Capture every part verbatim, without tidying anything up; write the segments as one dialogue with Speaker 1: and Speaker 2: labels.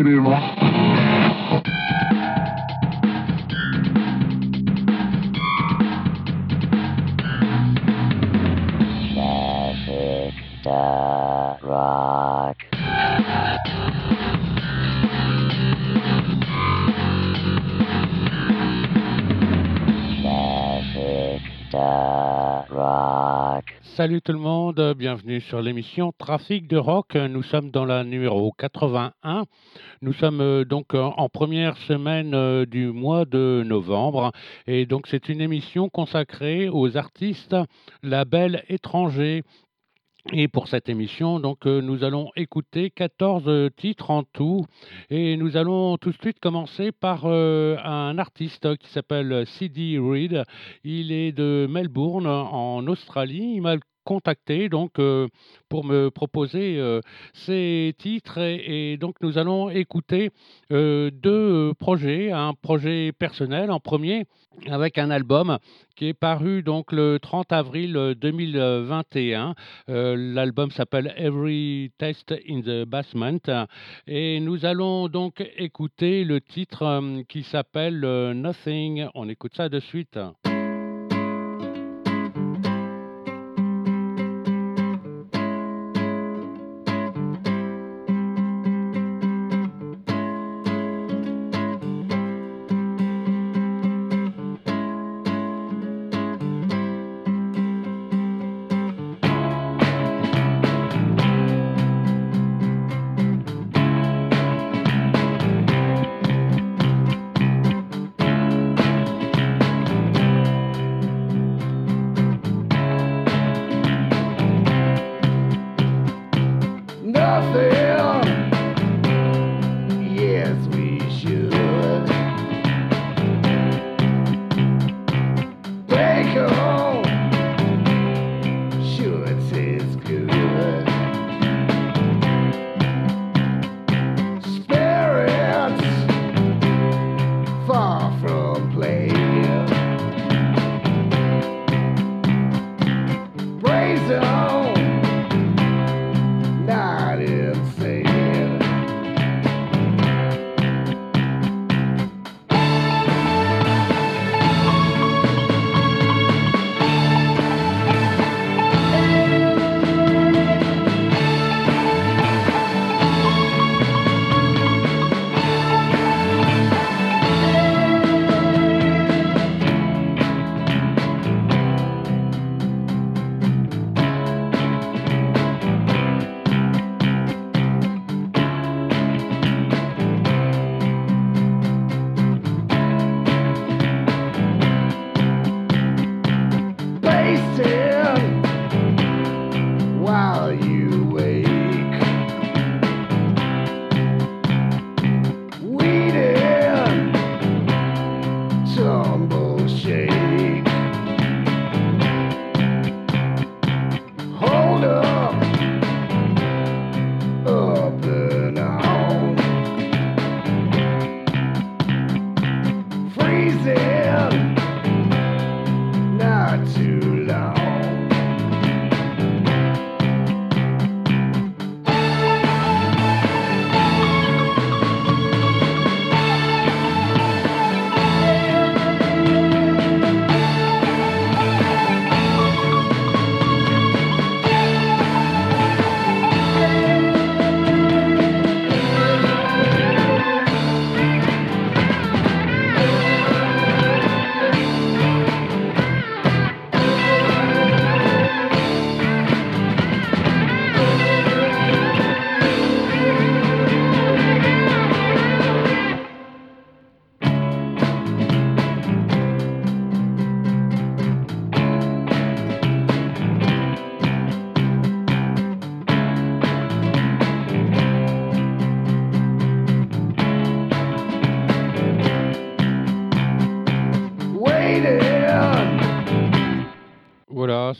Speaker 1: Rock. Rock. Salut tout le monde, bienvenue sur l'émission Trafic de Rock. Nous sommes dans la numéro quatre-vingt-un. Nous sommes donc en première semaine du mois de novembre. Et donc c'est une émission consacrée aux artistes, labels étrangers. Et pour cette émission, donc, euh, nous allons écouter quatorze euh, titres en tout. Et nous allons tout de suite commencer par euh, un artiste qui s'appelle Sidi Reed. Il est de Melbourne, en Australie. Il m'a contacté donc euh, pour me proposer euh, ces titres. Et, et donc, nous allons écouter euh, deux projets. Un projet personnel en premier, avec un album qui est paru donc le trente avril deux mille vingt et un. Euh, l'album s'appelle Every Taste in the Basement et nous allons donc écouter le titre euh, qui s'appelle euh, Nothing. On écoute ça de suite.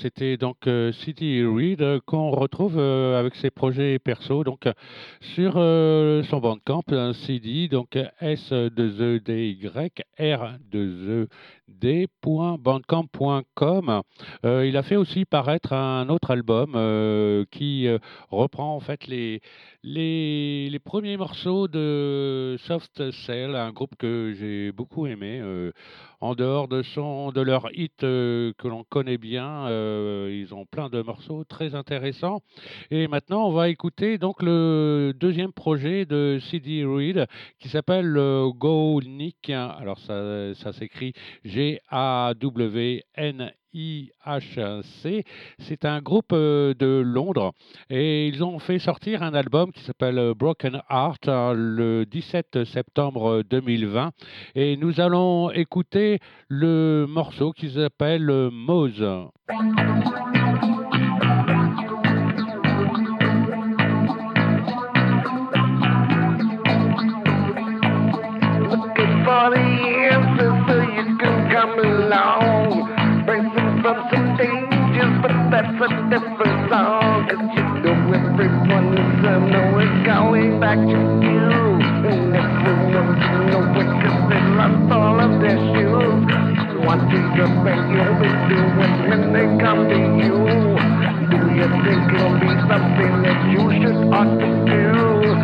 Speaker 1: c'était donc euh, C D Reed euh, qu'on retrouve euh, avec ses projets perso donc euh, sur euh, son Bandcamp, un C D, donc S deux E D Y R deux E D point bandcamp point com. Euh, il a fait aussi paraître un autre album euh, qui euh, reprend en fait les, les, les premiers morceaux de Soft Cell, un groupe que j'ai beaucoup aimé. Euh, en dehors de, son, de leur hit euh, que l'on connaît bien, euh, ils ont plein de morceaux très intéressants. Et maintenant, on va écouter donc le deuxième projet de C D Reed qui s'appelle euh, Go Nick. Alors ça, ça s'écrit G A W N I H C. C'est un groupe euh, de Londres et ils ont fait sortir un album qui s'appelle euh, Broken Heart euh, le dix-sept septembre deux mille vingt et nous allons écouter le morceau qui s'appelle euh, Mose.
Speaker 2: For the answers so you can come along. Racing from some dangers, but that's a different song. Cause you know everyone is uh, know it's going back to you. And everyone you know it cause they lost all of their shoes. What do you think you'll be doing when they come to you? Do you think it'll be something that you should ought to do?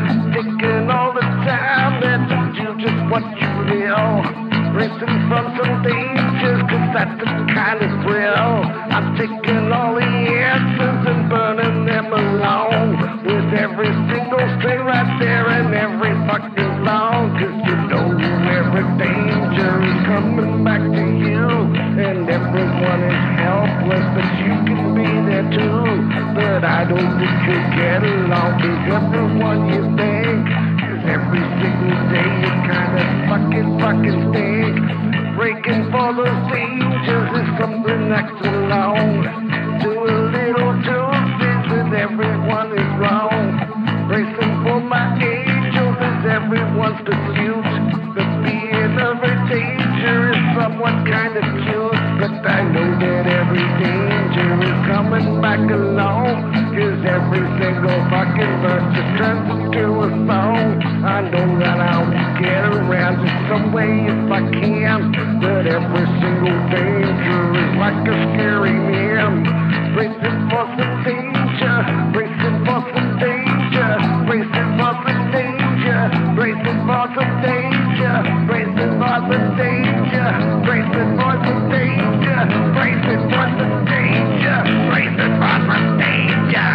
Speaker 2: Taking all the time that you do just what you will. Racing from some dangers, cause that's the kind of thrill. I'm taking all the answers and burning them along. With every single string right there and every fucking song. Cause you know every danger is coming back to you. And everyone is helpless, but you can be there too. But I don't think you'll get along with everyone you think. Every single day you kinda fucking fucking stink. Breaking for those dangers is something that's alone. Do a little too things and everyone is wrong. Racing for my angels is everyone's pursuit. But being every danger is somewhat kinda cute. But I know that every danger is coming back along. Cause every single fucking verse just turns into a song. I know that I will get around it some way if I can. But every single danger is like a scary man. Racing for some danger, racing for some danger, racing for some danger, racing for some danger, racing for some danger, racing for some danger, racing for some danger, racing for some danger.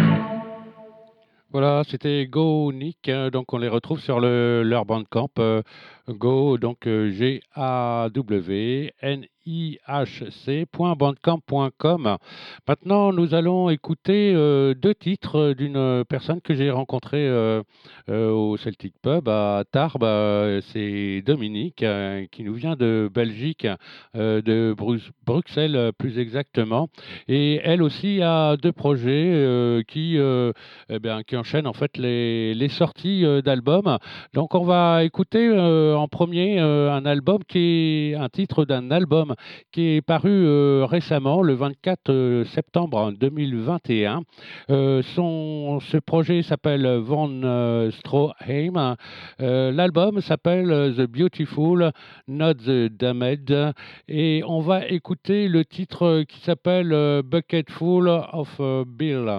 Speaker 1: Voilà, c'était Go Nick, hein, donc on les retrouve sur le, leur Bandcamp, euh, Go, donc euh, G A W N I H C point bandcamp point com. Maintenant, nous allons écouter euh, deux titres d'une personne que j'ai rencontrée euh, euh, au Celtic Pub à Tarbes. Euh, C'est Dominique, euh, qui nous vient de Belgique, euh, de Bru- Bruxelles euh, plus exactement. Et elle aussi a deux projets euh, qui, euh, eh bien, qui enchaînent en fait les, les sorties euh, d'albums. Donc on va écouter euh, en premier euh, un album qui est un titre d'un album qui est paru euh, récemment, le vingt-quatre euh, septembre deux mille vingt et un. Euh, son, ce projet s'appelle Von euh, Stroheim. Euh, L'album s'appelle euh, The Beautiful, Not the Damned. Et on va écouter le titre qui s'appelle euh, Bucketful of euh, Bill.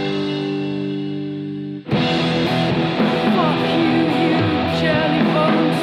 Speaker 3: Fuck you, you jelly bones.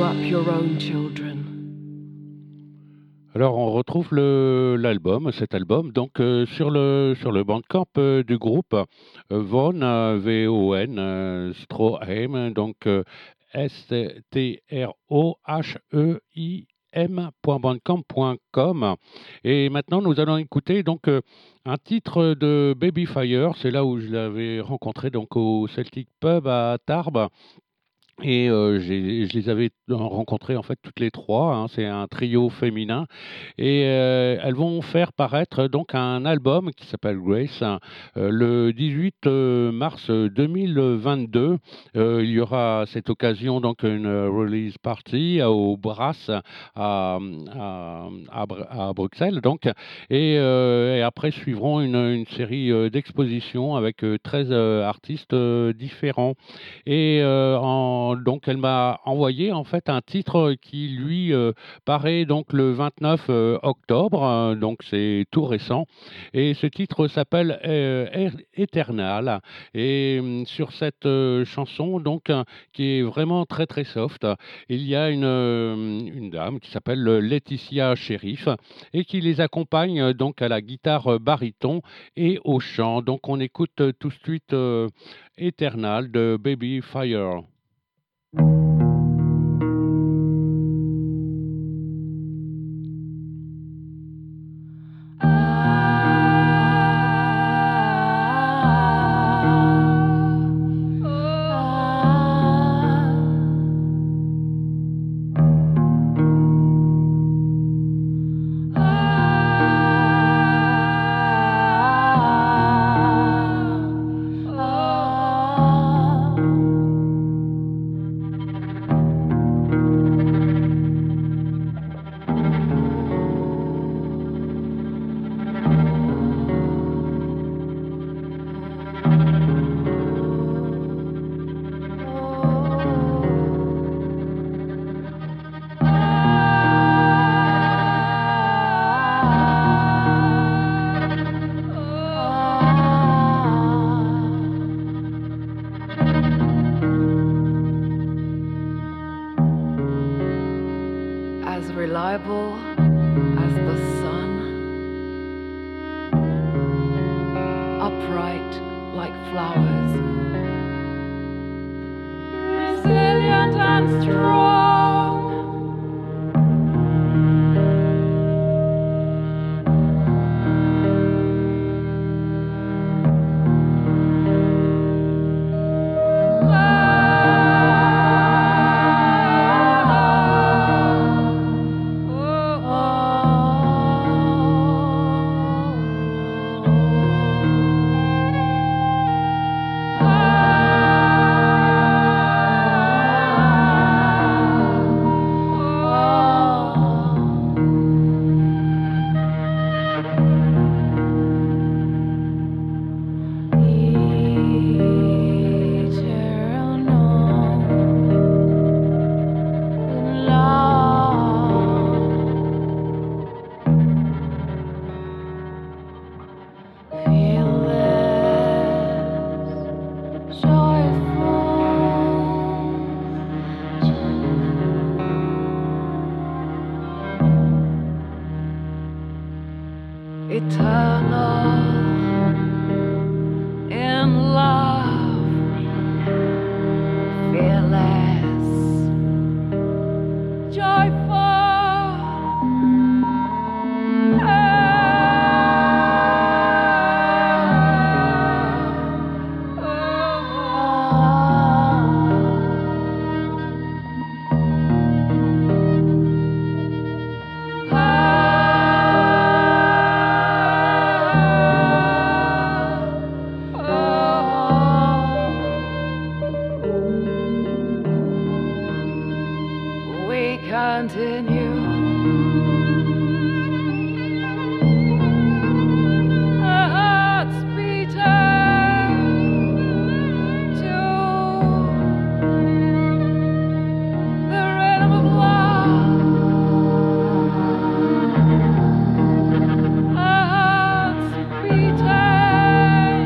Speaker 3: up your own children.
Speaker 1: Alors on retrouve le l'album, cet album, donc euh, sur le sur le Bandcamp euh, du groupe euh, Von, euh, V O N, euh, Stroheim, donc euh, S T R O H E I m.bandcamp point com. Et maintenant nous allons écouter donc euh, un titre de Baby Fire, c'est là où je l'avais rencontré donc au Celtic Pub à Tarbes. Et euh, j'ai- je les avais rencontrés en fait toutes les trois, hein, c'est un trio féminin et euh, elles vont faire paraître donc un album qui s'appelle Grace hein, euh, le dix-huit euh, mars deux mille vingt-deux. Euh, il y aura à cette occasion donc une release party au Brass à, à, à Br- à Bruxelles donc et, euh, et après suivront une, une série euh, d'expositions avec euh, treize euh, artistes euh, différents. Et euh, en- donc elle m'a envoyé en fait un titre qui lui euh, paraît donc le vingt-neuf euh, octobre, euh, donc c'est tout récent. Et ce titre s'appelle euh, Er- Eternal. Et hum, sur cette euh, chanson donc euh, qui est vraiment très très soft, il y a une, euh, une dame qui s'appelle Laetitia Sheriff et qui les accompagne euh, donc à la guitare euh, baryton et au chant. Donc on écoute euh, tout de suite. euh, Eternal de Baby Fire.
Speaker 3: As reliable as the sun, upright like flowers, resilient and strong. Eternal in love, fearless, joyful. We continue. Our hearts beating to the rhythm of love. Our hearts beating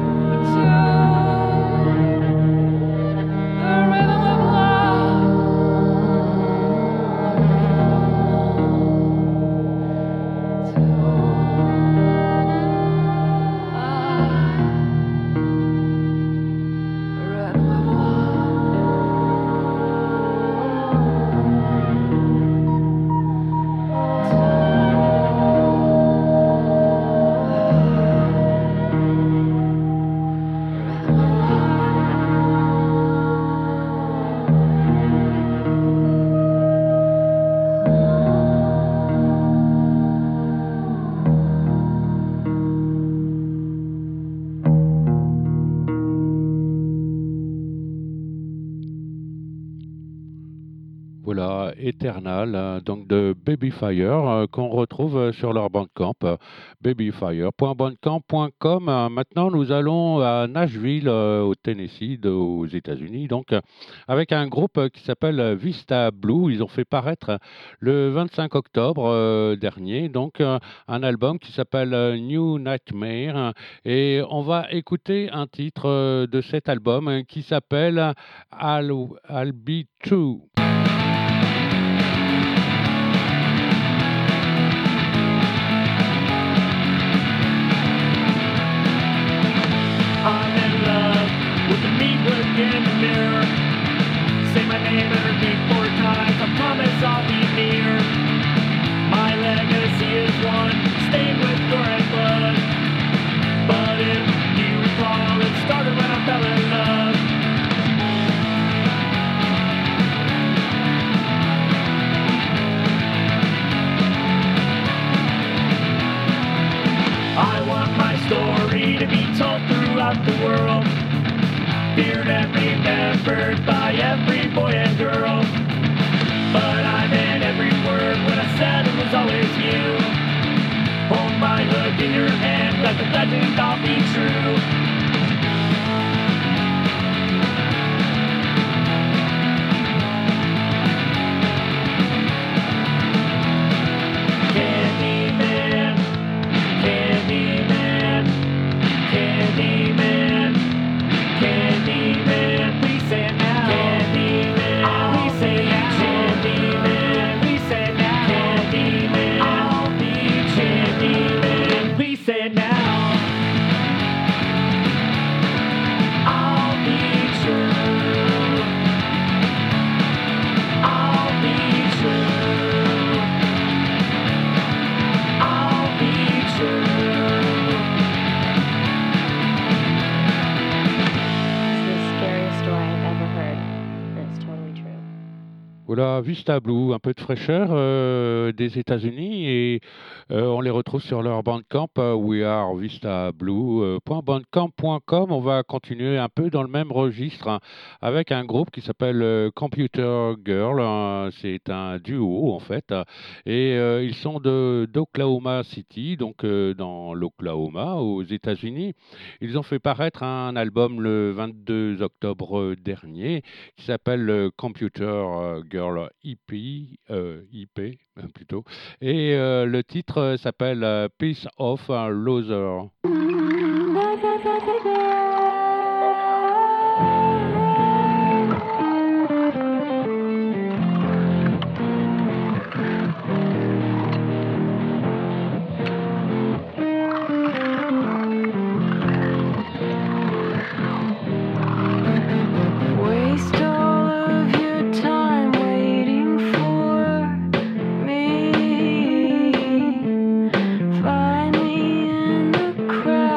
Speaker 3: to the rhythm of love.
Speaker 1: Voilà, Eternal, euh, donc de Babyfire, euh, qu'on retrouve euh, sur leur Bandcamp, euh, babyfire point bandcamp point com. Euh, Maintenant, nous allons à Nashville, euh, au Tennessee, de- aux États-Unis, donc euh, avec un groupe euh, qui s'appelle euh, Vista Blue. Ils ont fait paraître euh, le vingt-cinq octobre euh, dernier, donc euh, un album qui s'appelle euh, New Nightmare. euh, Et on va écouter un titre euh, de cet album euh, qui s'appelle I'll, I'll Be True.
Speaker 4: I'm in love with the mean look in the mirror. Say my name and repeat four times. I promise I'll be near. My legacy is one, stained with gore and blood. But if you recall, it started when I fell in love. I want my story to be told throughout the world, feared and remembered by every boy and girl. But I meant every word when I said it was always you. Hold my hook in your hand, let the legend all be true. Candyman, Candyman, Candyman, Candyman, please say it now. Candyman, please say it now. Candyman, please say it now. Candyman, I'll be Candyman, please say it now. I'll be true. I'll be true. I'll be true.
Speaker 5: It's the scariest story I've ever heard, and it's totally true.
Speaker 1: Voilà, Vista Blue, un peu de fraîcheur euh, des États-Unis et euh, on les retrouve sur leur Bandcamp, euh, we are vista blue point bandcamp point com. On va continuer un peu dans le même registre hein, avec un groupe qui s'appelle euh, Computer Girl. hein, c'est un duo en fait euh, et euh, ils sont de d'Oklahoma City, donc euh, dans l'Oklahoma aux États-Unis. Ils ont fait paraître un album le vingt-deux octobre dernier qui s'appelle euh, Computer euh, Girl E P, euh, I P euh, plutôt, et euh, le titre euh, s'appelle euh, Piece of a Loser.
Speaker 3: Waste all of your time waiting for me. Find me in the crowd.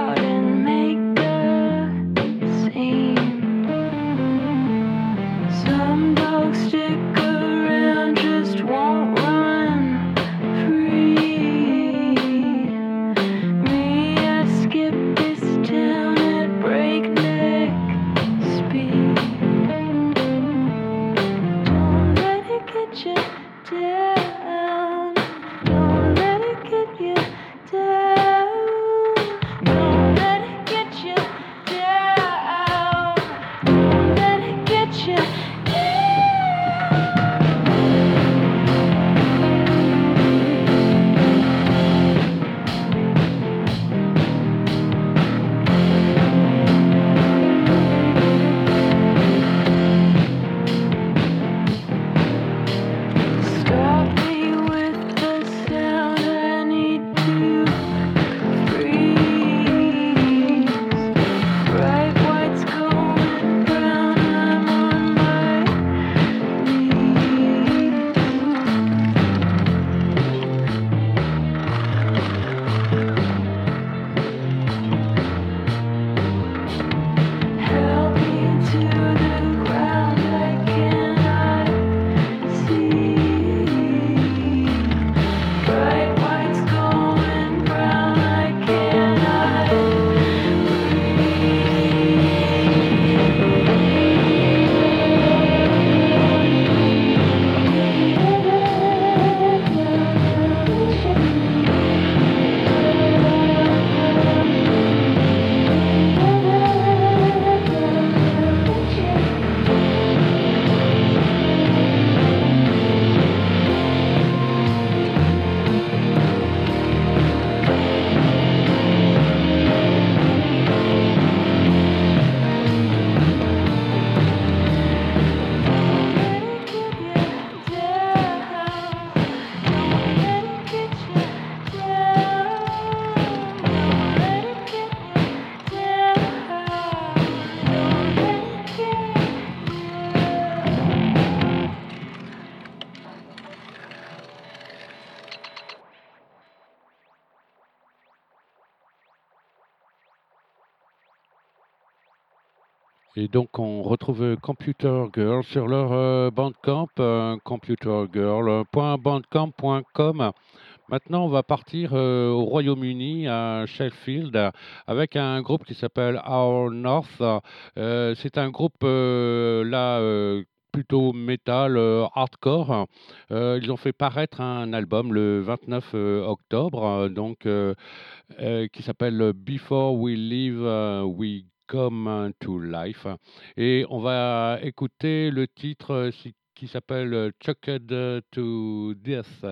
Speaker 1: Et donc, on retrouve Computer Girl sur leur euh, Bandcamp, euh, computergirl point bandcamp point com. Maintenant, on va partir euh, au Royaume-Uni, à Sheffield, euh, avec un groupe qui s'appelle Our North. Euh, c'est un groupe euh, là euh, plutôt metal, euh, hardcore. Euh, ils ont fait paraître un album le vingt-neuf euh, octobre, euh, donc euh, euh, qui s'appelle Before We Leave, euh, We Come to Life. Et on va écouter le titre euh, si- qui s'appelle Choked to Death.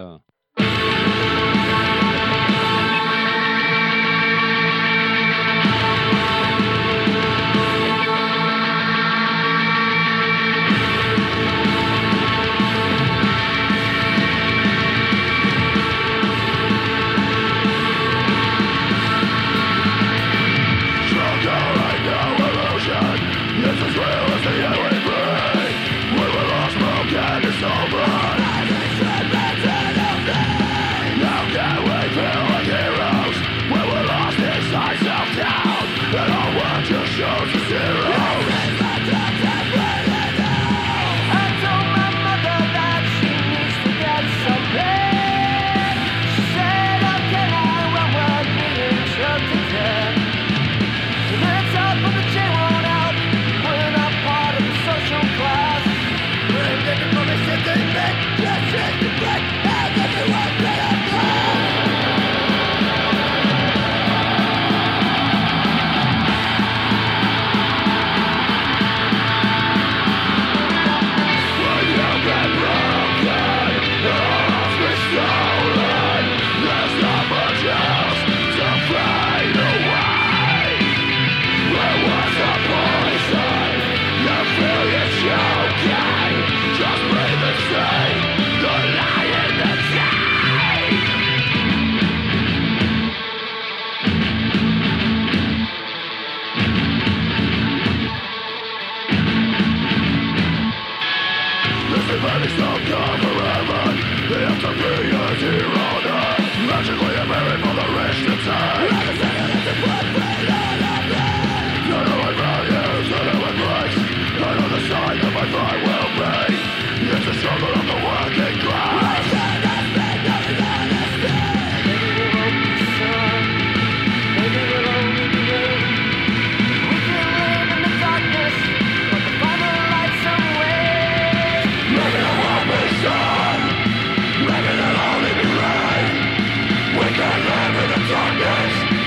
Speaker 6: We can live in the darkness.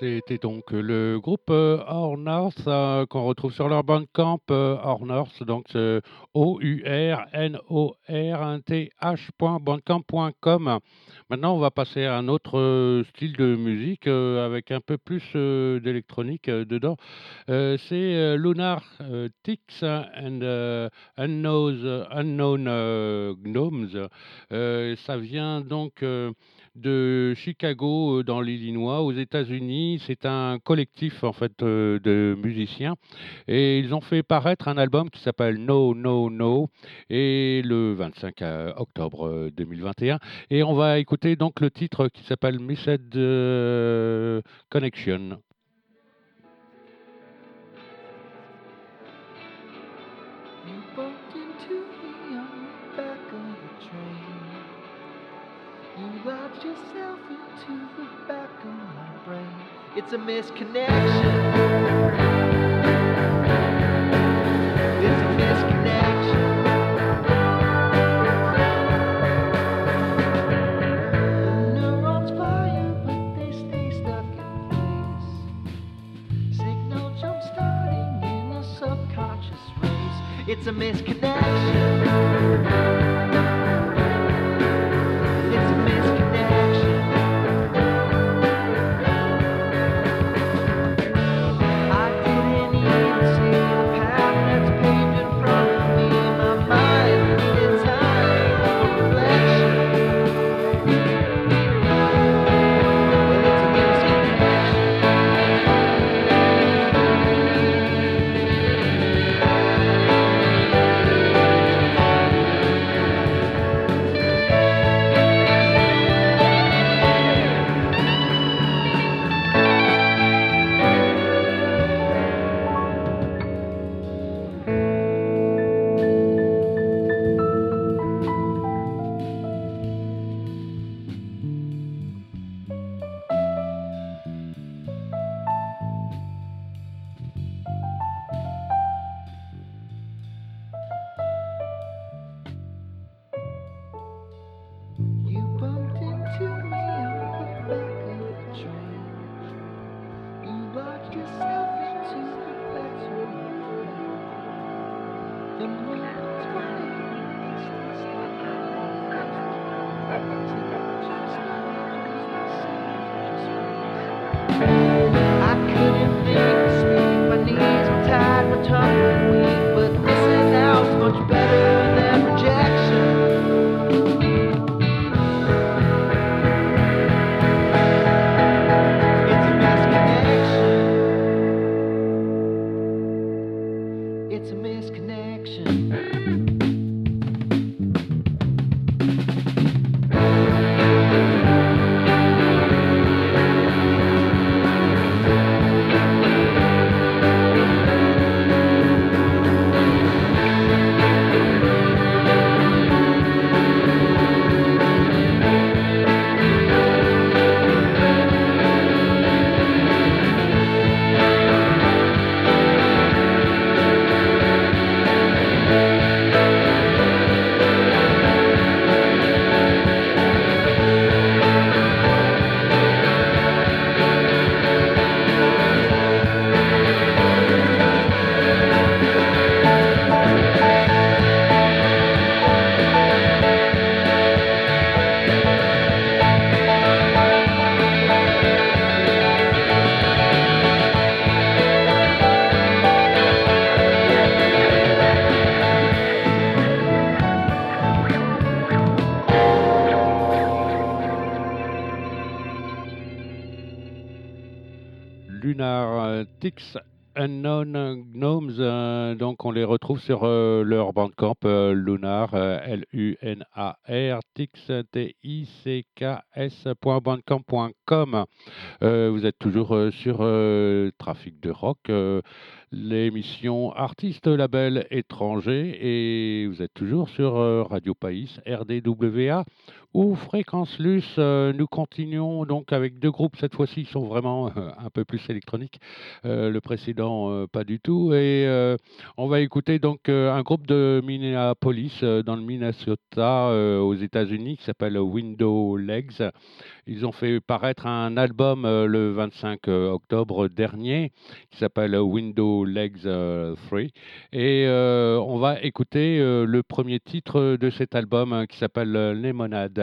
Speaker 1: C'était donc le groupe euh, Our North euh, qu'on retrouve sur leur bandcamp euh, Our North, donc c'est O U R N O R T H point bandcamp point com. Maintenant, on va passer à un autre euh, style de musique euh, avec un peu plus euh, d'électronique euh, dedans. Euh, c'est euh, Lunar euh, Ticks and euh, Unknown, Unknown euh, Gnomes. Euh, ça vient donc euh, de Chicago, euh, dans l'Illinois, aux États-Unis. C'est un collectif en fait euh, de musiciens et ils ont fait paraître un album qui s'appelle No No No et le vingt-cinq euh, octobre euh, deux mille vingt et un. Et on va écouter donc le titre qui s'appelle Missed euh, Connection.
Speaker 6: You bumped into me on the back of the train. You lodged yourself into the back of my brain. It's a misconnection. It's a misconnection. The neurons fire, but they stay stuck in place. Signal jump starting in a subconscious race. It's a misconnection. It's a misconnection. I couldn't even see the path that's paved in front of me. My mind needed time for reflection. Well, it's a misconnection. You bumped into me on the back of the train. You locked yourself into the back of my brain. The moon's fire, it's the stuck I couldn't think to speak, my knees were tied, my tongue was weak, but missing out's much better than rejection. It's a misconnection. It's a misconnection.
Speaker 1: Lunar euh, Ticks Unknown Gnomes, euh, donc on les retrouve sur euh, leur bandcamp euh, Lunar, euh, L U N A R, Ticks, T I C K S point bandcamp point com. Euh, vous êtes toujours euh, sur euh, Trafic de Rock. Euh, l'émission Artistes Label Étranger et vous êtes toujours sur euh, Radio Païs, R D W A ou Fréquence Luce. Euh, nous continuons donc avec deux groupes, cette fois-ci ils sont vraiment euh, un peu plus électroniques, euh, le précédent euh, pas du tout, et euh, on va écouter donc euh, un groupe de Minneapolis euh, dans le Minnesota euh, aux États-Unis qui s'appelle Window Legs. Ils ont fait paraître un album euh, le vingt-cinq octobre dernier qui s'appelle Window Legs euh, trois et euh, on va écouter euh, le premier titre de cet album hein, qui s'appelle euh, Lemonade.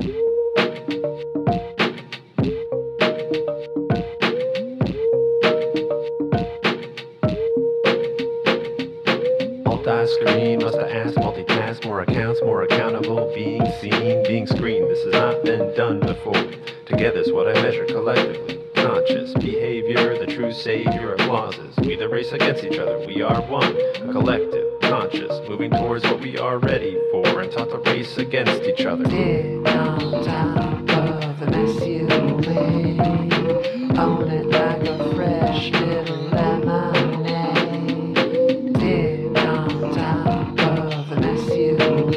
Speaker 7: Multi-screen, must I ask, multitask, more accounts, more accountable, being seen, being screened. This has not been done before. Together's what I measure collectively. Conscious behavior, the true savior of clauses. We the race against each other, we are one, a collective, conscious, moving towards what we are ready for, and taught to race against each other.
Speaker 6: Dig on top of the mess you made, own it like a fresh little lemonade. Dig on top of the mess you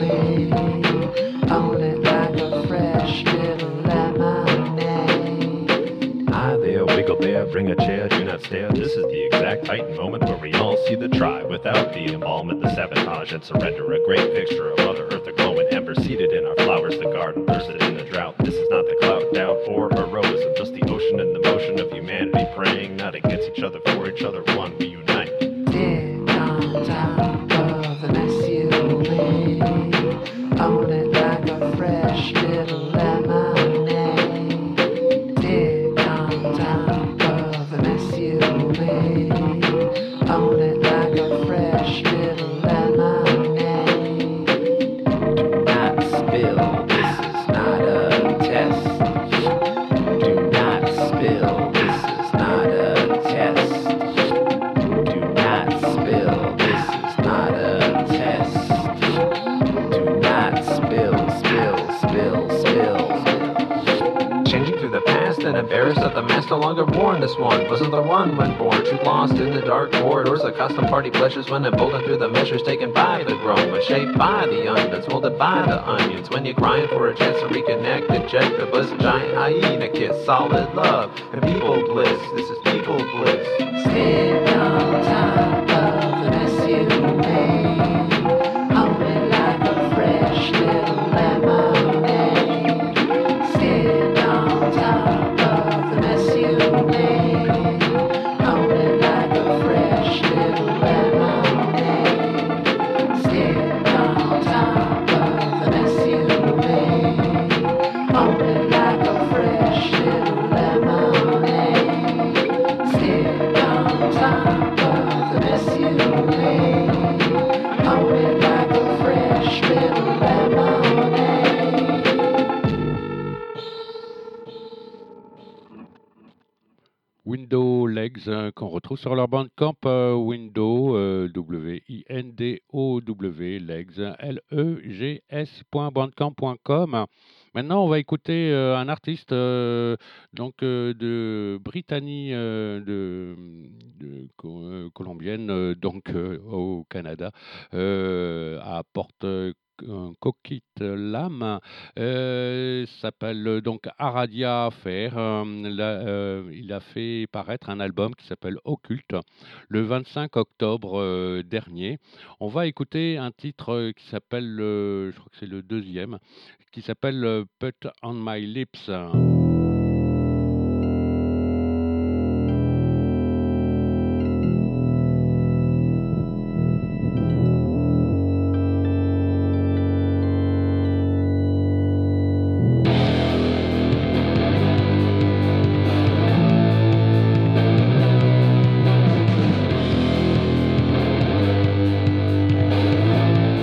Speaker 6: made, own it like a fresh little lemonade.
Speaker 7: Hi there, wiggle there, bring a chair, do not stare. This is the exact height and moment where we all see the try without the embalmment, the sabotage, and surrender. A great picture of Mother Earth, a glowing ember seated in our flowers, the garden thirsted in the drought. This is not the cloud, doubt, or heroism, just the ocean and the motion of humanity praying, not against each other, for each other, one, we unite.
Speaker 6: Dig on top of the mess you made, own it like a fresh little lemonade. Dig on top of the mess you made, own it like a fresh little lemonade.
Speaker 7: Do not spill, this is not a test. Do not spill, this is not a test. Do not spill, this is not a test. Do not spill, spill, spill, spill. Changing through the past and embarrassed that the mask no longer worn. This one wasn't the one when born. Too lost in the dark corridors of custom party pleasures when emboldened through the measures taken by the grown. But shaped by the onions, molded by the onions. When you're crying for a chance to reconnect, eject the bliss, a giant hyena kiss, solid love, and people bliss. This is people bliss.
Speaker 6: Dig on top of the mess you made, own it like a fresh little lemonade. Sit on top of the mess you made, own it like a fresh little lemonade. Sit on top of the mess you made, own it like a fresh little lemonade. Sit on top of the mess you made, own it like a fresh little lemonade.
Speaker 1: Window Legs euh, qu'on retrouve sur leur bandcamp euh, Window euh, W I N D O W Legs L E G S point bandcamp point com. Maintenant, on va écouter euh, un artiste euh, donc euh, de Britannie, euh, de, de co- euh, colombienne, euh, donc euh, au Canada, euh, à Porte Coquille Lame, euh, s'appelle euh, donc Aradia Fair. Euh, là, euh, il a fait paraître un album qui s'appelle Occulte le vingt-cinq octobre euh, dernier. On va écouter un titre euh, qui s'appelle, euh, je crois que c'est le deuxième, qui s'appelle euh, Put on My Lips.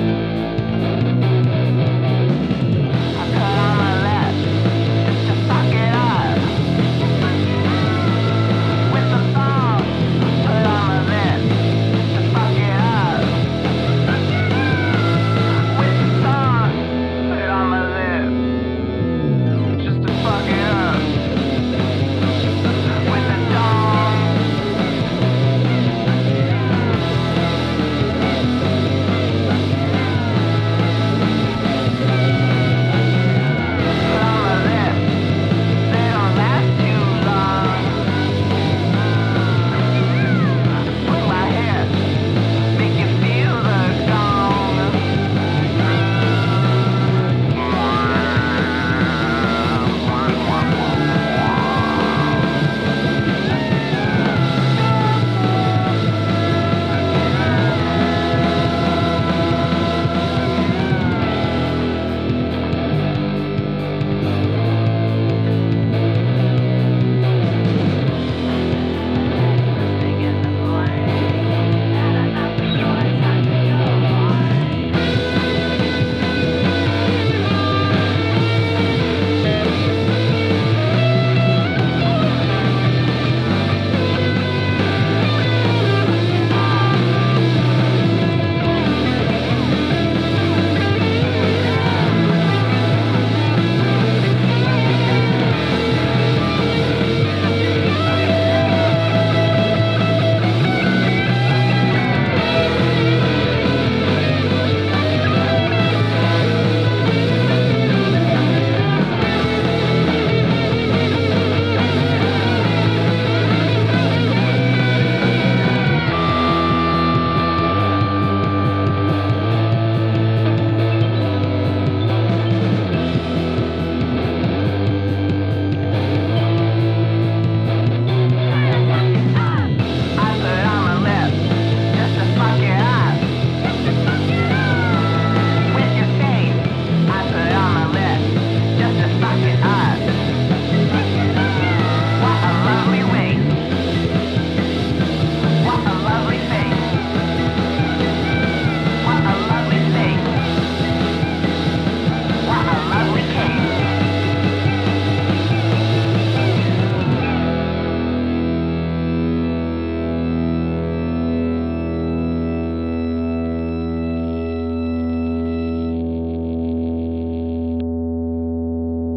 Speaker 3: I put on my lips just to fuck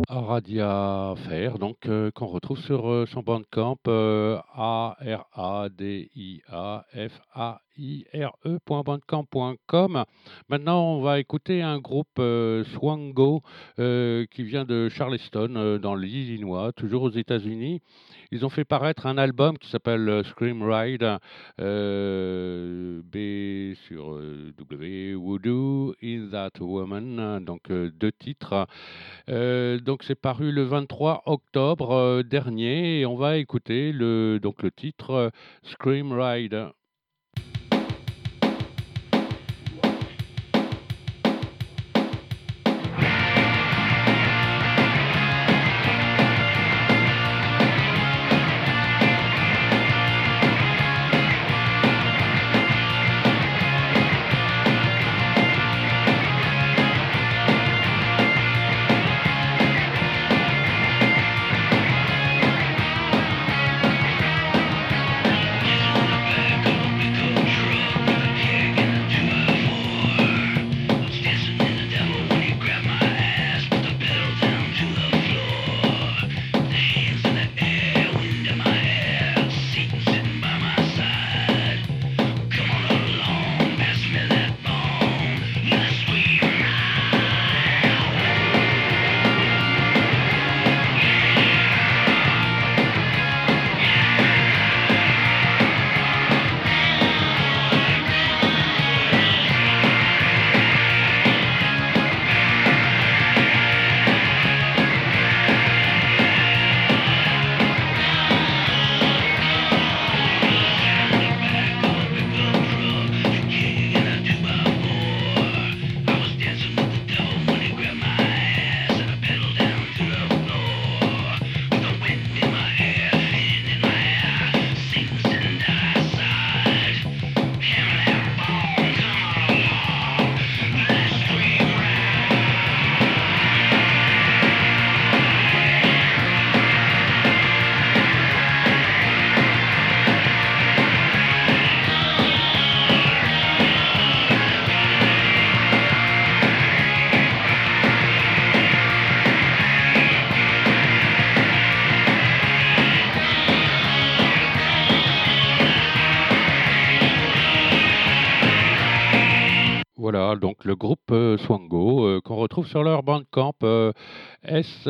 Speaker 1: Aradia Fair, donc euh, qu'on retrouve sur euh, son Bandcamp euh, A R A D I A F A I R E point bandcamp point com. Maintenant, on va écouter un groupe euh, Swango euh, qui vient de Charleston, euh, dans l'Illinois, toujours aux États-Unis. Ils ont fait paraître un album qui s'appelle euh, Scream Ride, euh, B sur euh, W, Voodoo, Is That Woman, donc euh, deux titres. Euh, donc c'est paru le vingt-trois octobre euh, dernier et on va écouter le, donc le titre euh, Scream Ride. Voilà, donc le groupe euh, Swango euh, qu'on retrouve sur leur Bandcamp euh, S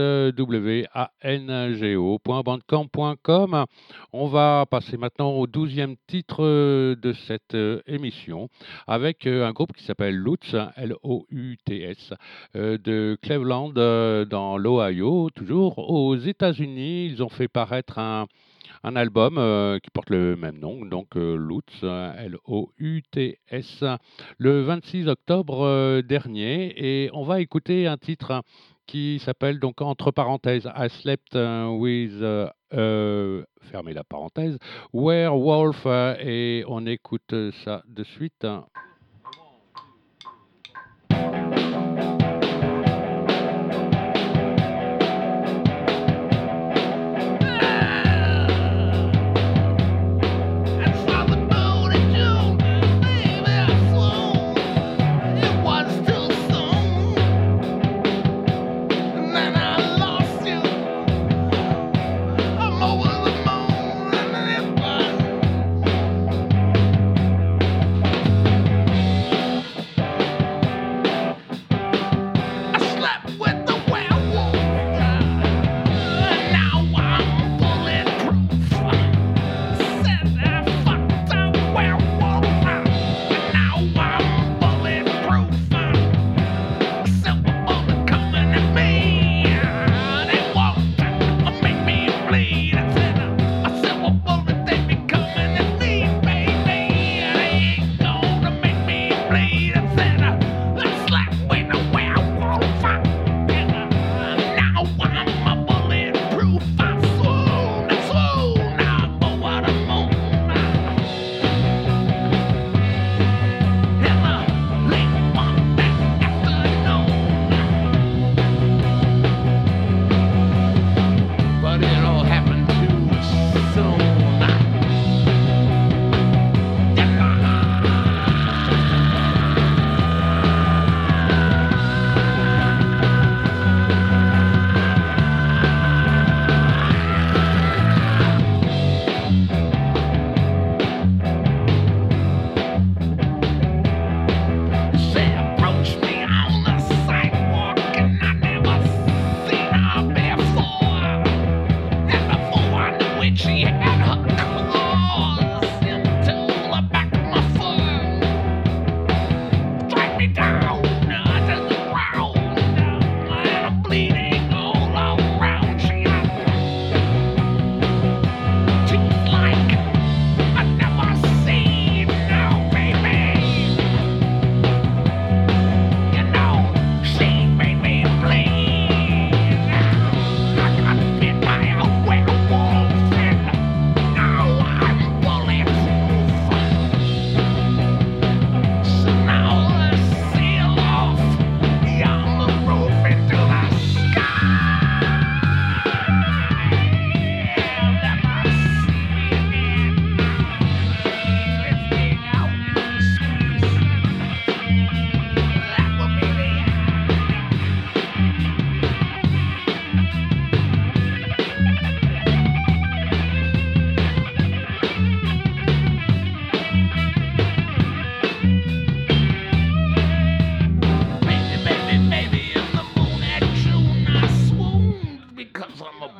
Speaker 1: W A N G O point bandcamp point com. On va passer maintenant au douzième titre euh, de cette euh, émission avec euh, un groupe qui s'appelle Lutz, L O U T S, euh, de Cleveland euh, dans l'Ohio, toujours aux États-Unis. Ils ont fait paraître un un album euh, qui porte le même nom, donc euh, Lutz, L O U T S, le vingt-six octobre euh, dernier. Et on va écouter un titre qui s'appelle, donc entre parenthèses, I Slept uh, with, uh, euh, fermez la parenthèse, Werewolf, euh, et on écoute ça de suite.
Speaker 2: Thank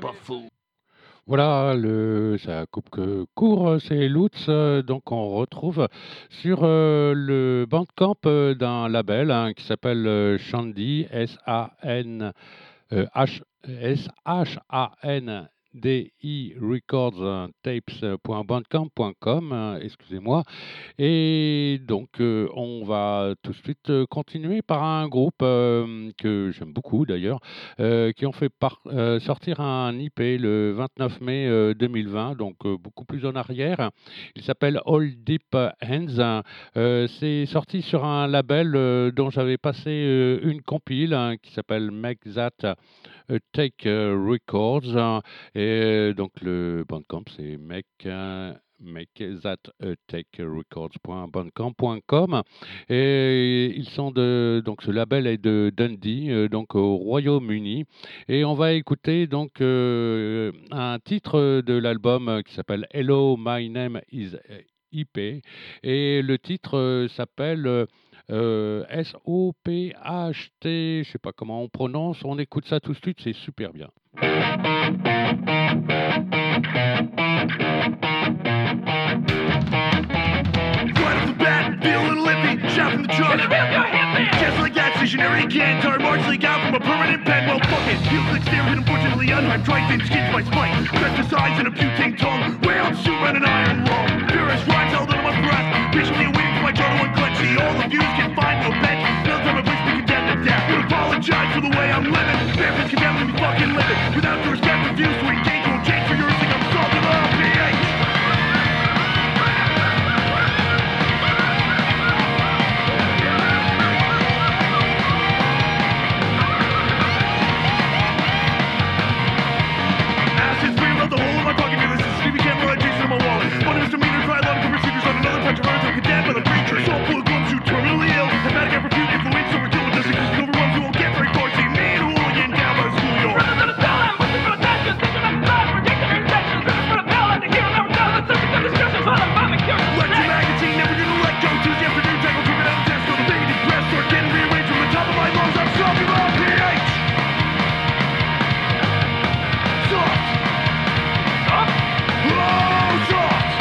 Speaker 1: Voilà, le, ça coupe que court, c'est Lutz. euh, Donc on retrouve sur euh, le bandcamp euh, d'un label hein, qui s'appelle euh, Shandy, S A N euh, H S H A N D I Records euh, tapes.bandcamp point com, euh, excusez-moi. Et donc, euh, on va tout de suite euh, continuer par un groupe euh, que j'aime beaucoup d'ailleurs, euh, qui ont fait par- euh, sortir un I P le vingt-neuf mai euh, deux mille vingt, donc euh, beaucoup plus en arrière. Il s'appelle All Deep Hands. Euh, c'est sorti sur un label euh, dont j'avais passé euh, une compile hein, qui s'appelle Make That euh, Take euh, Records. hein. Et euh, donc, le bandcamp, c'est Make. euh, make that uh, take records point bandcamp point com et ils sont de donc ce label est de Dundee euh, donc au Royaume-Uni et on va écouter donc euh, un titre de l'album euh, qui s'appelle Hello My Name is I P et le titre euh, s'appelle euh, euh, S O P H T, je sais pas comment on prononce, on écoute ça tout de suite, c'est super bien.
Speaker 8: Right off the bat, feeling lippy, shot from the truck. Just like that stationary can, car march leak out from a permanent pen. Well, fuck it, feels like staring unfortunately unhyped, dry thin skins my spine. Pesticides and a butane tongue, round suit around an iron lung. Purest rhymes held under my breath, patiently waiting for my jaw to unclench. See, all the views can find no bench, no time my voice be condemned to death. Would apologize for the way I'm living, therapists condemned to be fucking living. Without the respect for views to engage, won't change for yours like I'm salting up P H. The whole of my pocket feel this is Stevie Campbell adjacent to my wallet. One misdemeanor, trilogical procedures on another punch of earth. I'm condemned by the preacher. Soul full of glums who terminally ill. Hepatic apropute, influence over kill with this existing overruns who won't get very far. See me and a hooligan down by the schoolyard. Lecture magazine, never gonna let go. Tuesday afternoon, tackle tripping out of test. Go to faded breath, start getting rearranged from the top of my lungs. I'm stopping off P H. Soft. Oh, soft!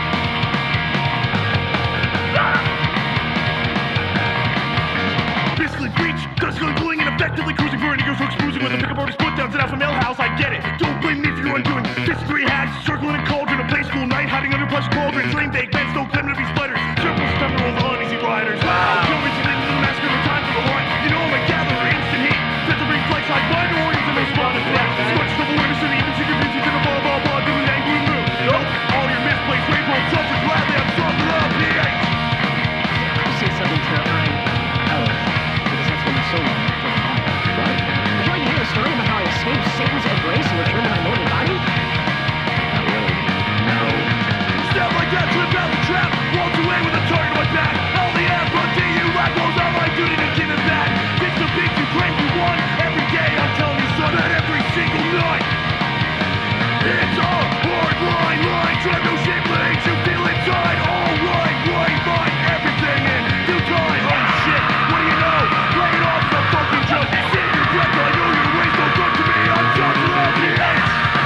Speaker 8: Basically breach, dustily pulling and effectively cruising for an ego so exposing with a pickup artist put downs and alpha male house, I get it. Don't blame me for your undoing. Fist-three hacks, circling a cauldron, a play school night, hiding under plush cauldrons, lame bake, men still claiming to be spiders. Circles, time to roll the uneasy riders. Wow! Kill me to the massacre, no time for the hunt. You know I'm a gatherer, instant heat. Set the reflex, hide blind organs and respond to that. Squash the awareness and even secret beauty to the ball, ball, ball, doing angry move. Nope, all your misplaced rainbow suffer gladly, I'm soft love, P H.
Speaker 9: You say something to I, oh, because that's what my soul is. What? Would you like to hear a story about how I escaped Satan's embrace and returned to my mortal body? Not really. No.
Speaker 8: Step like that, slip out the trap, walked away with a target on my back. All the air, but do you like rolls out my duty to give it back? It's the big you claim you won. Every day I'm telling you, son, that every single night. It's a hard line, line, drive no shame, legs, you feel inside. All right, right, mind, everything in due time. Oh shit, what do you know? Play it off, the fucking joke. Sit your breath, I know your ways don't talk to me. I'm talking about the edge.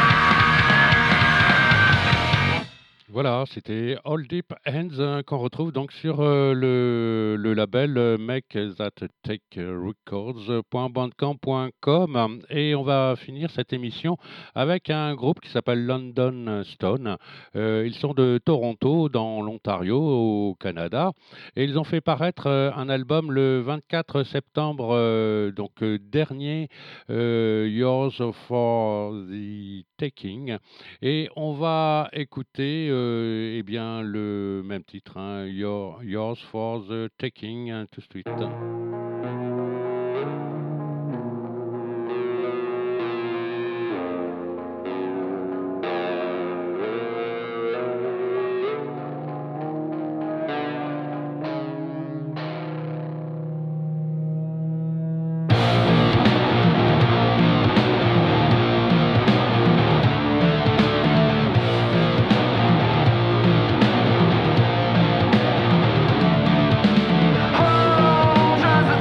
Speaker 1: Voilà, c'était All Deep Hands hein, qu'on retrouve donc sur euh, le, le label euh, Make That Take Records point bandcamp point com et on va finir cette émission avec un groupe qui s'appelle London Stone. Euh, ils sont de Toronto dans l'Ontario au Canada et ils ont fait paraître euh, un album le vingt-quatre septembre euh, donc euh, dernier, euh, Yours for the Taking, et on va écouter euh, eh bien le même titre, hein, Your, Yours for the Taking, hein, tout de suite.
Speaker 3: Hold as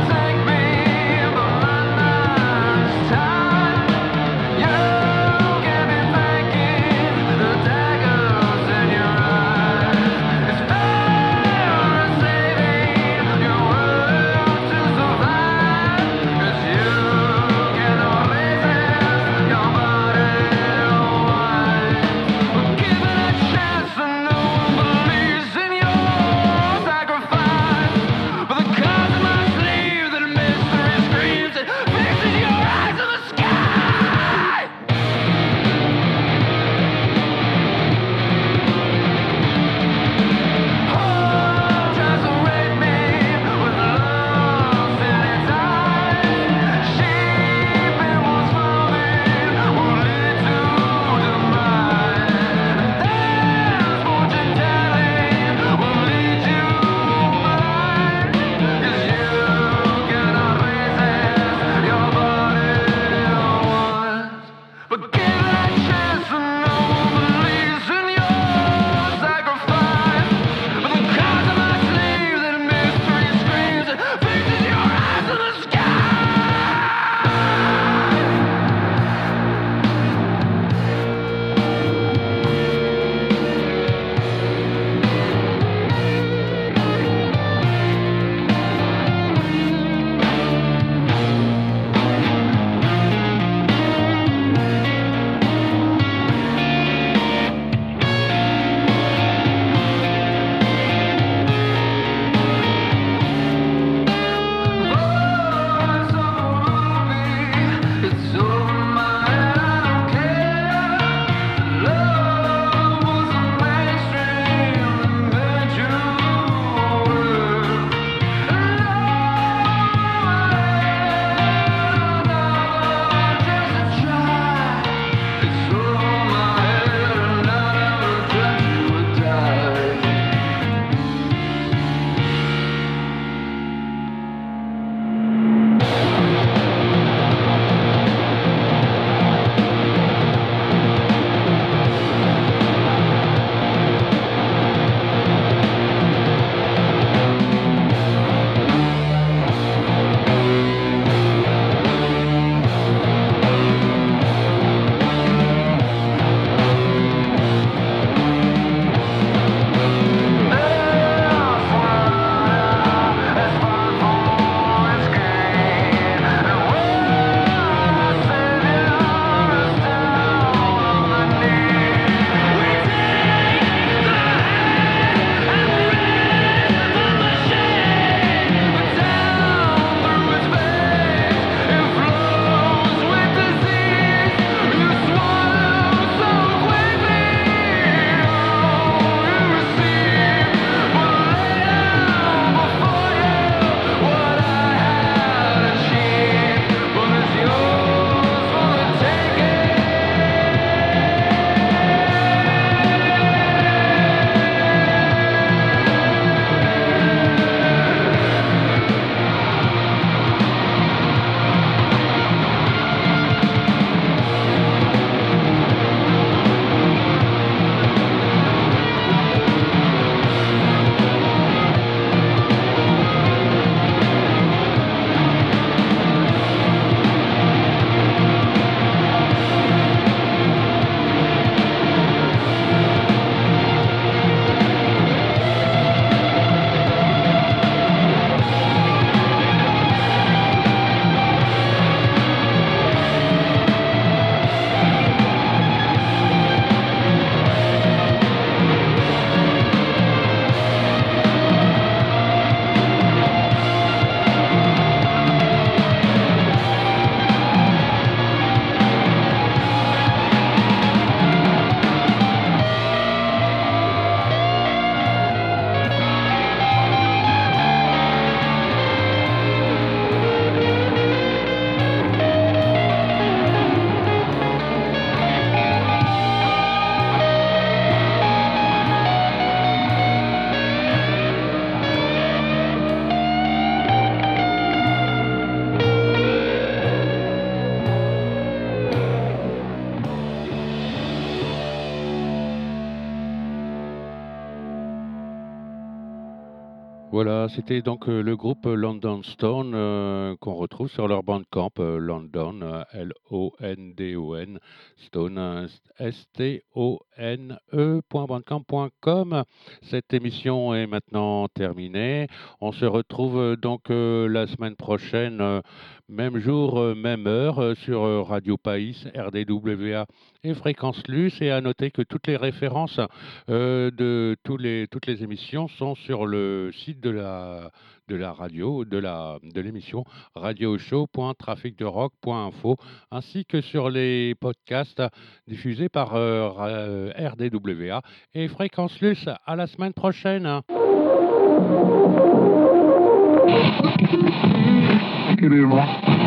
Speaker 1: Voilà, c'était donc euh, le groupe London Stone euh, qu'on retrouve sur leur bandcamp euh, London, euh, L O N D O N, Stone, euh, S T O N E point bandcamp point com. Cette émission est maintenant terminée. On se retrouve euh, donc euh, la semaine prochaine, euh, même jour, euh, même heure, euh, sur euh, Radio Païs, R D W A et Fréquence Luce. Et à noter que toutes les références euh, de tous les, toutes les émissions sont sur le site de la, de la radio, de la, de l'émission radioshow point trafic de rock point info, ainsi que sur les podcasts diffusés par euh, Ra- euh, R D W A et Fréquence Luce. À la semaine prochaine.
Speaker 2: Take it in,